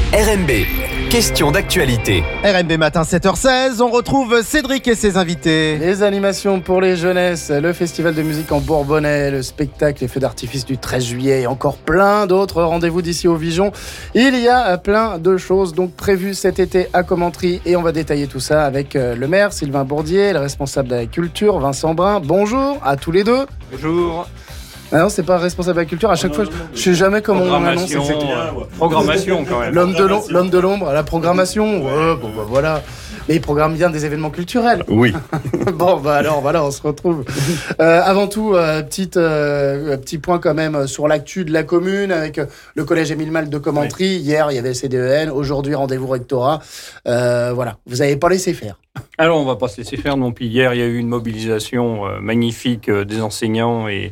RMB, question d'actualité. RMB matin 7h16, on retrouve Cédric et ses invités. Les animations pour les jeunesses, le festival de musique en Bourbonnais, le spectacle, les feux d'artifice du 13 juillet et encore plein d'autres rendez-vous d'ici au Vigeon. Il y a plein de choses donc prévues cet été à Commentry et on va détailler tout ça avec le maire Sylvain Bourdier, le responsable de la culture Vincent Brun. Bonjour à tous les deux. Bonjour. Ah non, c'est pas responsable de la culture. À chaque fois, je sais jamais comment on annonce. Programmation quand même. L'homme de l'ombre, la programmation. Ouais, bon bah voilà. Mais il programme bien des événements culturels. Oui. Bon bah alors voilà, on se retrouve. Avant tout, petit point quand même sur l'actu de la commune avec le collège Émile Malte de Commentry. Oui. Hier, il y avait le CDEN. Aujourd'hui, rendez-vous rectorat. Voilà, vous n'avez pas laissé faire. Alors, on va pas se laisser faire non plus. Hier, il y a eu une mobilisation magnifique des enseignants et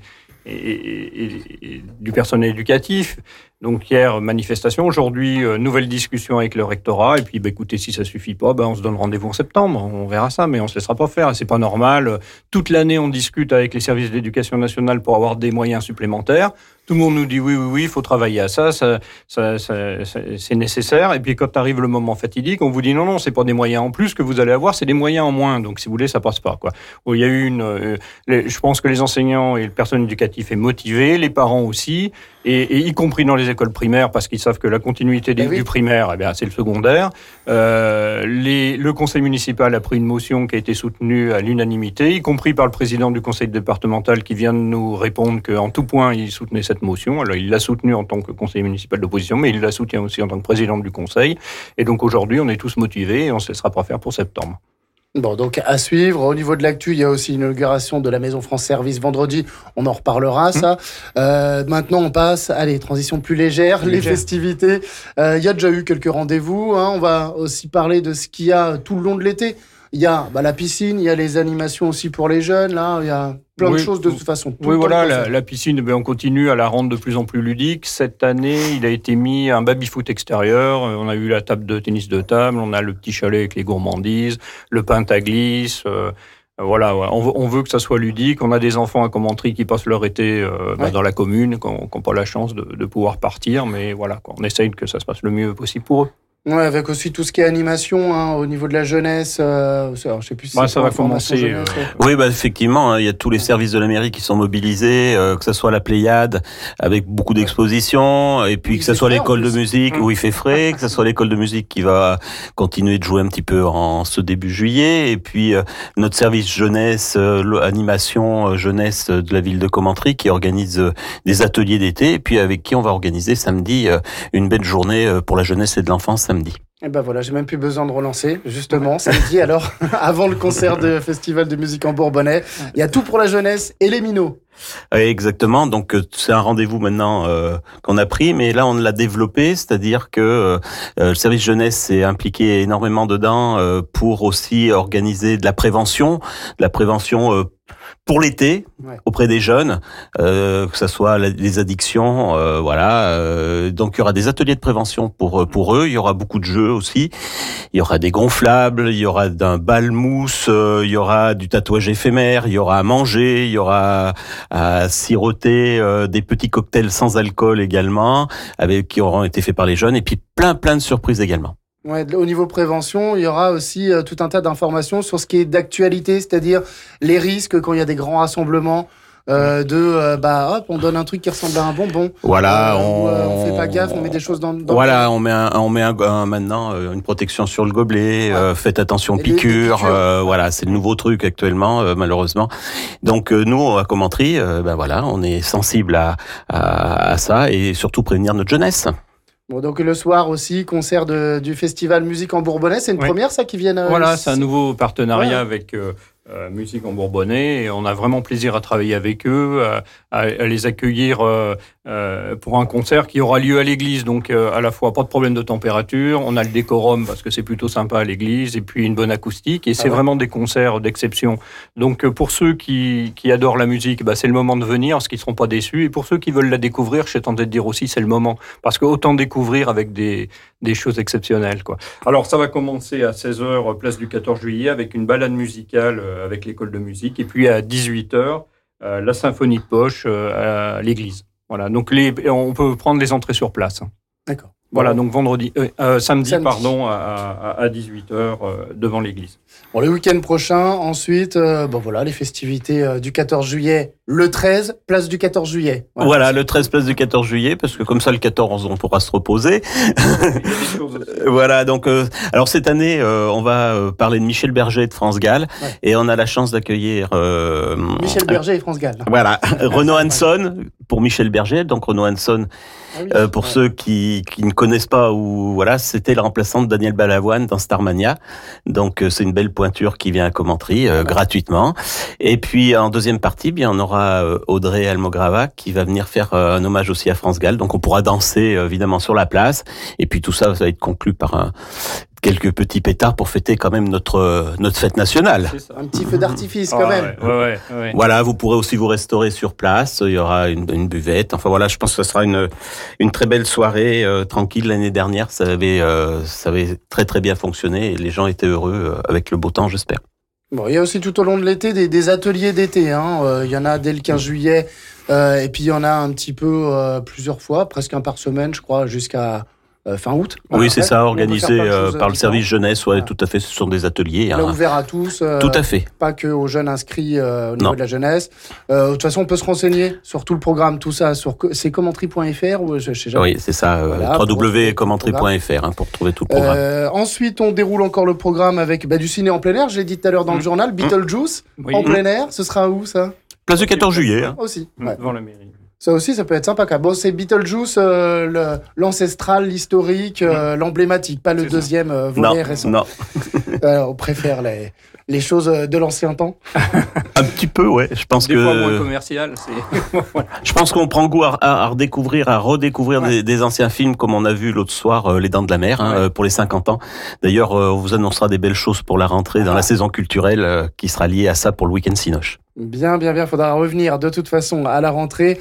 du personnel éducatif. Donc hier, manifestation. Aujourd'hui, nouvelle discussion avec le rectorat. Et puis, écoutez, si ça suffit pas, on se donne rendez-vous en septembre. On verra ça, mais on se laissera pas faire. C'est pas normal. Toute l'année, on discute avec les services d'éducation nationale pour avoir des moyens supplémentaires. Tout le monde nous dit oui, il faut travailler à ça, c'est nécessaire. Et puis quand arrive le moment fatidique, on vous dit non, c'est pas des moyens en plus que vous allez avoir, c'est des moyens en moins. Donc si vous voulez, ça passe pas, quoi. Il y a eu je pense que les enseignants et le personnel éducatif est motivé, les parents aussi, et y compris dans les écoles primaires, parce qu'ils savent que la continuité du primaire, c'est le secondaire. Le conseil municipal a pris une motion qui a été soutenue à l'unanimité, y compris par le président du conseil départemental qui vient de nous répondre qu'en tout point, il soutenait cette motion. Alors, il l'a soutenue en tant que conseiller municipal d'opposition, mais il la soutient aussi en tant que président du conseil. Et donc, aujourd'hui, on est tous motivés et on ne se laissera pas faire pour septembre. Bon, donc à suivre. Au niveau de l'actu, il y a aussi l'inauguration de la Maison France Service vendredi. On en reparlera, ça. Maintenant, on passe à les transitions plus légères, les festivités. Il y a déjà eu quelques rendez-vous. On va aussi parler de ce qu'il y a tout le long de l'été. Il y a la piscine, il y a les animations aussi pour les jeunes. Là, il y a plein de choses de toute façon. La piscine, on continue à la rendre de plus en plus ludique. Cette année, il a été mis un baby-foot extérieur. On a eu la table de tennis de table, on a le petit chalet avec les gourmandises, le pentaglisse. On veut que ça soit ludique. On a des enfants à Commentry qui passent leur été dans la commune, qui n'ont pas la chance de pouvoir partir. Mais voilà, on essaye que ça se passe le mieux possible pour eux. Ouais, avec aussi tout ce qui est animation au niveau de la jeunesse. Alors, je sais plus si ça va commencer. Oui, effectivement, il y a tous les services de la mairie qui sont mobilisés, que ce soit la Pléiade avec beaucoup d'expositions, et puis que ce soit l'école de musique où il fait frais, que ce soit l'école de musique qui va continuer de jouer un petit peu en ce début juillet, et puis notre service jeunesse, animation jeunesse de la ville de Commentry qui organise des ateliers d'été, et puis avec qui on va organiser samedi une belle journée pour la jeunesse et de l'enfance samedi. Et voilà, j'ai même plus besoin de relancer, justement, samedi, alors, avant le concert de festival de musique en Bourbonnais. Il y a tout pour la jeunesse et les minots. Exactement, donc c'est un rendez-vous maintenant qu'on a pris, mais là on l'a développé, c'est-à-dire que le service jeunesse s'est impliqué énormément dedans pour aussi organiser de la prévention pour l'été, auprès des jeunes, que ça soit les addictions, donc il y aura des ateliers de prévention pour eux, il y aura beaucoup de jeux aussi, il y aura des gonflables, il y aura d'un bal mousse, il y aura du tatouage éphémère, il y aura à manger, il y aura à siroter des petits cocktails sans alcool également, qui auront été faits par les jeunes, et puis plein de surprises également. Ouais, au niveau prévention, il y aura aussi tout un tas d'informations sur ce qui est d'actualité, c'est-à-dire les risques quand il y a des grands rassemblements. On donne un truc qui ressemble à un bonbon. Voilà, on fait pas gaffe, on met des choses dans voilà, on met maintenant une protection sur le gobelet. Faites attention aux piqûres. C'est le nouveau truc actuellement, malheureusement. Donc nous à Commentry, on est sensible à ça et surtout prévenir notre jeunesse. Bon, donc le soir aussi, concert du festival Musique en Bourbonnais, c'est une première ça qui vienne. C'est un nouveau partenariat avec Musique en Bourbonnais, et on a vraiment plaisir à travailler avec eux, à les accueillir pour un concert qui aura lieu à l'église, donc à la fois pas de problème de température, on a le décorum parce que c'est plutôt sympa à l'église, et puis une bonne acoustique, et c'est vraiment des concerts d'exception. Donc pour ceux qui adorent la musique, c'est le moment de venir, parce qu'ils ne seront pas déçus, et pour ceux qui veulent la découvrir, je suis tenté de dire aussi, c'est le moment, parce que autant découvrir avec des choses exceptionnelles, quoi. Alors ça va commencer à 16h, place du 14 juillet, avec une balade musicale avec l'école de musique, et puis à 18h, la symphonie de poche à l'église. Voilà, donc on peut prendre les entrées sur place. D'accord. Voilà, donc samedi, pardon, à 18h devant l'église. Bon, le week-end prochain, ensuite, les festivités du 14 juillet, le 13, place du 14 juillet. Voilà, le 13, place du 14 juillet, parce que comme ça, le 14, on pourra se reposer. Voilà, donc, alors cette année, on va parler de Michel Berger de France Gall, et on a la chance d'accueillir... Michel Berger et France Gall. Voilà, Renaud Hanson pour Michel Berger, donc Renaud Hanson... pour ceux qui ne connaissent pas, c'était le remplaçant de Daniel Balavoine dans Starmania. Donc c'est une belle pointure qui vient à Commentry gratuitement. Et puis en deuxième partie, on aura Audrey Almograva qui va venir faire un hommage aussi à France Gall. Donc on pourra danser évidemment sur la place. Et puis tout ça va être conclu par quelques petits pétards pour fêter quand même notre fête nationale. Un petit feu d'artifice quand même. Ouais. Voilà, vous pourrez aussi vous restaurer sur place. Il y aura une buvette. Enfin voilà, je pense que ce sera une très belle soirée tranquille. L'année dernière, ça avait très très bien fonctionné et les gens étaient heureux avec le beau temps, j'espère. Bon, il y a aussi tout au long de l'été des ateliers d'été. Il y en a dès le 15 juillet et puis il y en a un petit peu plusieurs fois, presque un par semaine, je crois, jusqu'à fin août. Oui, c'est ça, organisé par le service jeunesse. Ouais, tout à fait, ce sont des ateliers. Là, ouvert à tous. Tout à fait. Pas que aux jeunes inscrits au niveau de la jeunesse. De toute façon, on peut se renseigner sur tout le programme, tout ça, c'est commentry.fr ou je sais jamais. Oui, c'est ça, www.commentry.fr pour trouver tout le programme. Ensuite, on déroule encore le programme avec du ciné en plein air. Je l'ai dit tout à l'heure dans le journal, Beetlejuice en plein air. Ce sera où ça? Place du 14 juillet. Aussi. Devant la mairie. Ça aussi, ça peut être sympa. Bon, c'est Beetlejuice, l'ancestral, l'historique, l'emblématique, pas le deuxième volet récent. Non. On préfère les choses de l'ancien temps. Un petit peu, ouais. Je pense des fois moins commercial. Je pense qu'on prend goût à redécouvrir des anciens films, comme on a vu l'autre soir, Les Dents de la Mer, pour les 50 ans. D'ailleurs, on vous annoncera des belles choses pour la rentrée dans la saison culturelle qui sera liée à ça pour le week-end Cinoche. Bien. Faudra revenir de toute façon à la rentrée.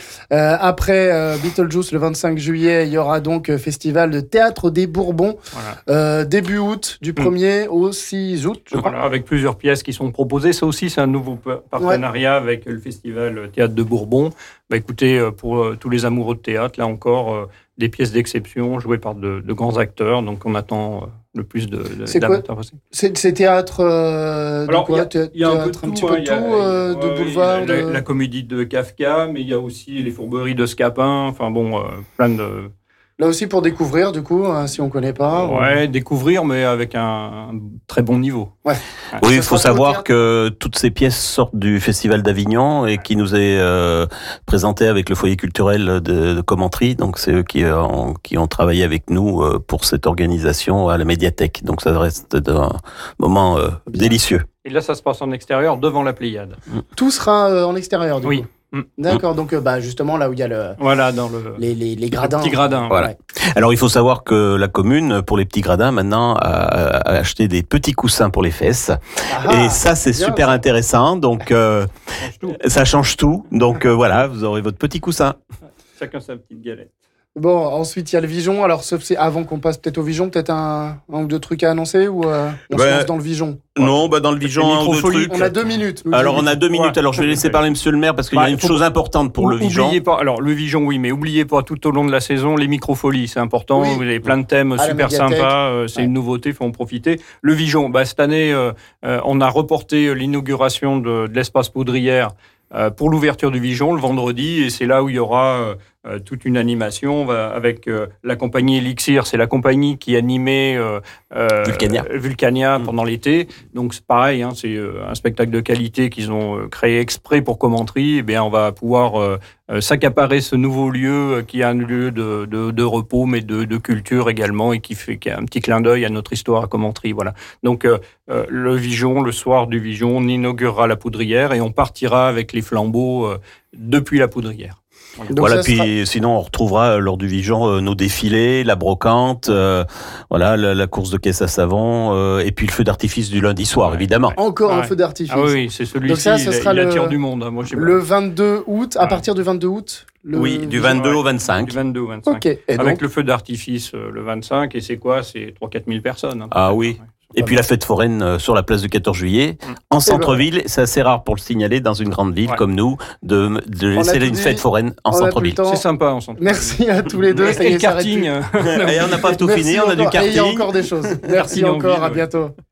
Après Beetlejuice, le 25 juillet, il y aura donc festival de théâtre des Bourbons. Début août, du 1er au 6 août, je crois. Avec plusieurs pièces qui sont proposées. Ça aussi, c'est un nouveau partenariat avec le festival Théâtre de Bourbon. Écoutez, pour tous les amoureux de théâtre, là encore, des pièces d'exception jouées par de grands acteurs. Donc, on attend le plus d'amateurs possible. C'est théâtre il y a un petit peu de tout, de boulevard. La comédie de Kafka, mais il y a aussi les fourberies de Scapin. Enfin bon, plein de... Là aussi pour découvrir, du coup, si on connaît pas. Découvrir, mais avec un très bon niveau. Oui, il faut savoir que toutes ces pièces sortent du Festival d'Avignon et qui nous est présenté avec le foyer culturel de Commentry. Donc c'est eux qui ont travaillé avec nous pour cette organisation à la médiathèque. Donc ça reste un moment délicieux. Et là, ça se passe en extérieur, devant la Pléiade. Tout sera en extérieur, du coup. D'accord, donc justement là où il y a les gradins. Petits gradins. Voilà. Alors il faut savoir que la commune, pour les petits gradins, maintenant a acheté des petits coussins pour les fesses. Et ça c'est super intéressant. Donc ça change tout. Donc voilà, vous aurez votre petit coussin. Chacun sa petite galette. Bon, ensuite il y a le Vigeon. Alors avant qu'on passe peut-être au Vigeon, peut-être un ou deux trucs à annoncer ou on se lance dans le Vigeon. Non, dans le Vigeon, un ou deux trucs. On a 2 minutes. Alors on a 2 minutes. Alors je vais laisser parler Monsieur le maire parce qu'il y a une chose importante pour le Vigeon. Oubliez pas. Alors le Vigeon, oui, mais oubliez pas tout au long de la saison les microfolies, c'est important. Vous avez plein de thèmes super sympas. C'est une nouveauté, faut en profiter. Le Vigeon, cette année, on a reporté l'inauguration de l'espace Poudrière. Pour l'ouverture du Vigeon le vendredi, et c'est là où il y aura toute une animation avec la compagnie Elixir. C'est la compagnie qui animait Vulcania pendant l'été. Donc c'est pareil, c'est un spectacle de qualité qu'ils ont créé exprès pour Commentry. On va pouvoir s'accaparer ce nouveau lieu qui est un lieu de repos, mais de culture également, et qui a un petit clin d'œil à notre histoire à Commentry. Voilà. Donc le Vigeon, le soir du Vigeon, on inaugurera la Poudrière et on partira avec les flambeaux depuis la Poudrière. Voilà, puis sinon on retrouvera lors du Vigeon nos défilés, la brocante, la course de caisse à savon, et puis le feu d'artifice du lundi soir, évidemment. Encore un feu d'artifice. Ah oui, c'est celui-ci, il attire du monde. Moi, le 22 août, à partir du 22 août. Oui, du 22 au 25. Du 22 au 25. Okay. Avec le feu d'artifice le 25, et c'est quoi ? C'est 3-4 000 personnes. Ah oui. Et puis la fête foraine sur la place du 14 juillet, en centre-ville, c'est assez rare pour le signaler dans une grande ville comme nous, de laisser une fête foraine en centre-ville. C'est sympa en centre-ville. Merci à tous les deux. Et le karting. Et on n'a pas tout fini, on a du karting. Et il y a encore des choses. Merci encore, à bientôt.